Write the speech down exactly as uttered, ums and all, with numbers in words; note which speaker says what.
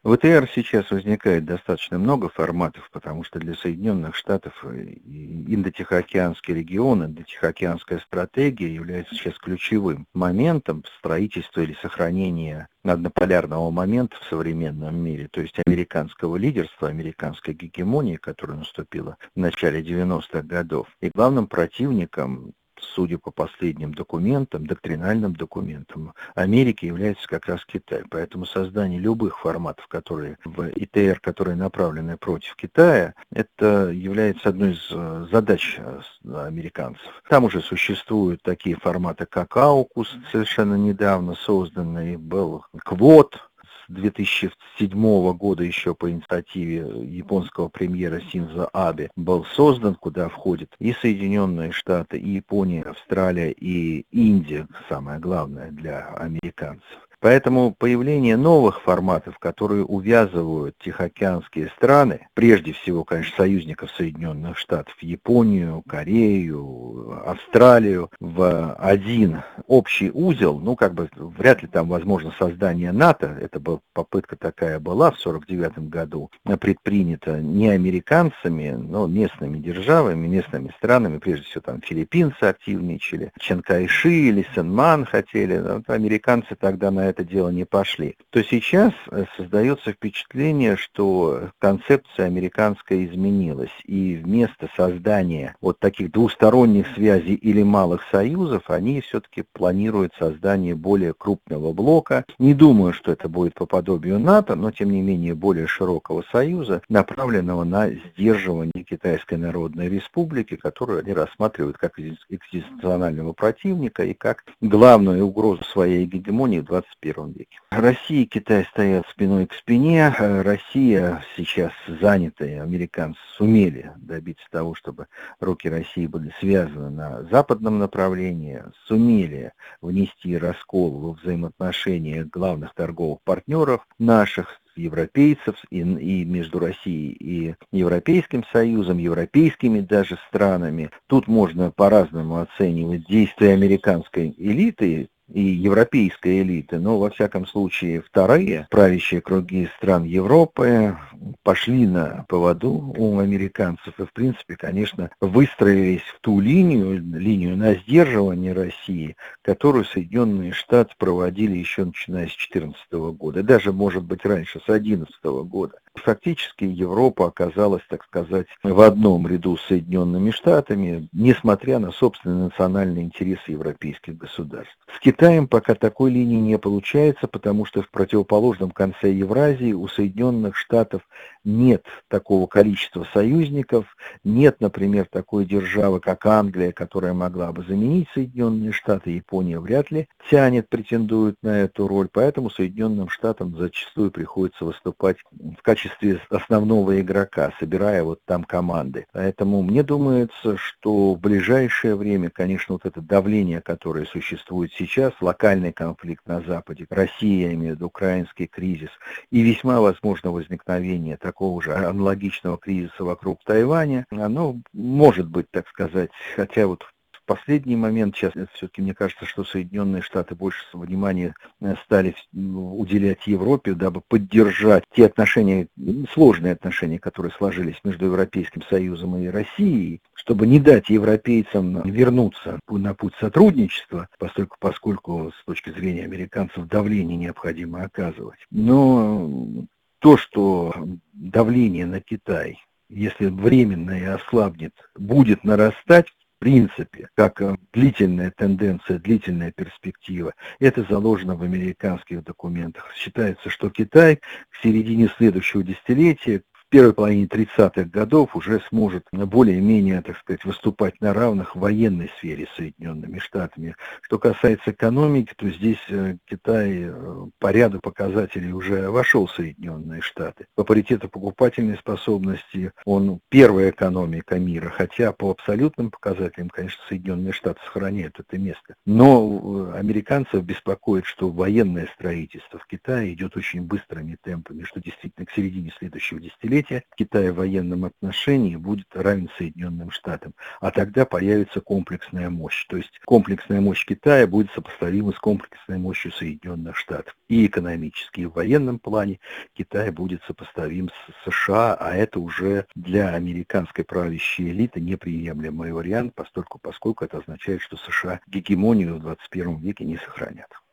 Speaker 1: В И Т Р сейчас возникает достаточно много форматов, потому что для Соединенных Штатов и Индо-Тихоокеанский регион, Индо-Тихоокеанская стратегия является сейчас ключевым моментом строительства или сохранения однополярного момента в современном мире, то есть американского лидерства, американской гегемонии, которая наступила в начале девяностых годов. И главным противником, судя по последним документам, доктринальным документам, Америки является как раз Китай. Поэтому создание любых форматов, которые в И Т Р, которые направлены против Китая, это является одной из задач американцев. Там уже существуют такие форматы, как аукус, совершенно недавно созданный, был Квот, с две тысячи седьмого года еще по инициативе японского премьера Синдзо Абе был создан, куда входят и Соединенные Штаты, и Япония, Австралия, и Индия, самое главное для американцев. Поэтому появление новых форматов, которые увязывают тихоокеанские страны, прежде всего, конечно, союзников Соединенных Штатов, Японию, Корею, Австралию, в один общий узел, ну, как бы, вряд ли там возможно создание НАТО, это была попытка такая была в сорок девятом году, предпринята не американцами, но местными державами, местными странами, прежде всего там филиппинцы активничали, Чан Кайши или Сэн Ман хотели, вот американцы тогда на это дело не пошли. То сейчас создается впечатление, что концепция американская изменилась, и вместо создания вот таких двусторонних связей или малых союзов, они все-таки планируют создание более крупного блока. Не думаю, что это будет по подобию НАТО, но тем не менее более широкого союза, направленного на сдерживание Китайской Народной Республики, которую они рассматривают как экзистенциального противника и как главную угрозу своей гегемонии в двадцать первом веке. Россия и Китай стоят спиной к спине. Россия сейчас занята, и американцы сумели добиться того, чтобы руки России были связаны на западном направлении, сумели внести раскол во взаимоотношения главных торговых партнеров наших, европейцев, и, и между Россией и Европейским Союзом, европейскими даже странами. Тут можно по-разному оценивать действия американской элиты и европейской элиты, но во всяком случае вторые правящие круги стран Европы пошли на поводу у американцев и в принципе, конечно, выстроились в ту линию, линию на сдерживание России, которую Соединенные Штаты проводили еще начиная с две тысячи четырнадцатого года, даже может быть раньше, с две тысячи одиннадцатого года. Фактически Европа оказалась, так сказать, в одном ряду с Соединенными Штатами, несмотря на собственные национальные интересы европейских государств. С Китаем пока такой линии не получается, потому что в противоположном конце Евразии у Соединенных Штатов нет такого количества союзников, нет, например, такой державы, как Англия, которая могла бы заменить Соединенные Штаты, Япония вряд ли тянет, претендует на эту роль, поэтому Соединенным Штатам зачастую приходится выступать в качестве основного игрока, собирая вот там команды. Поэтому мне думается, что в ближайшее время, конечно, вот это давление, которое существует сейчас, локальный конфликт на Западе, Россия, я имею в виду украинский кризис, и весьма возможно возникновение такого же аналогичного кризиса вокруг Тайваня, оно может быть, так сказать, хотя вот в последний момент сейчас все-таки мне кажется, что Соединенные Штаты больше внимания стали уделять Европе, дабы поддержать те отношения, сложные отношения, которые сложились между Европейским Союзом и Россией, чтобы не дать европейцам вернуться на путь сотрудничества, поскольку, поскольку с точки зрения американцев давление необходимо оказывать. Но то, что давление на Китай, если временно и ослабнет, будет нарастать, в принципе, как длительная тенденция, длительная перспектива, это заложено в американских документах. Считается, что Китай к середине следующего десятилетия, в первой половине тридцатых годов уже сможет более-менее, так сказать, выступать на равных в военной сфере с Соединенными Штатами. Что касается экономики, то здесь Китай по ряду показателей уже вошел в Соединенные Штаты. По паритету покупательной способности он первая экономика мира, хотя по абсолютным показателям, конечно, Соединенные Штаты сохраняют это место. Но американцев беспокоит, что военное строительство в Китае идет очень быстрыми темпами, что действительно к середине следующего десятилетия третье, Китай в военном отношении будет равен Соединенным Штатам, а тогда появится комплексная мощь. То есть комплексная мощь Китая будет сопоставима с комплексной мощью Соединенных Штатов. И экономически, и в военном плане Китай будет сопоставим с США, а это уже для американской правящей элиты неприемлемый вариант, поскольку, поскольку это означает, что США гегемонию в двадцать первом веке не сохранят.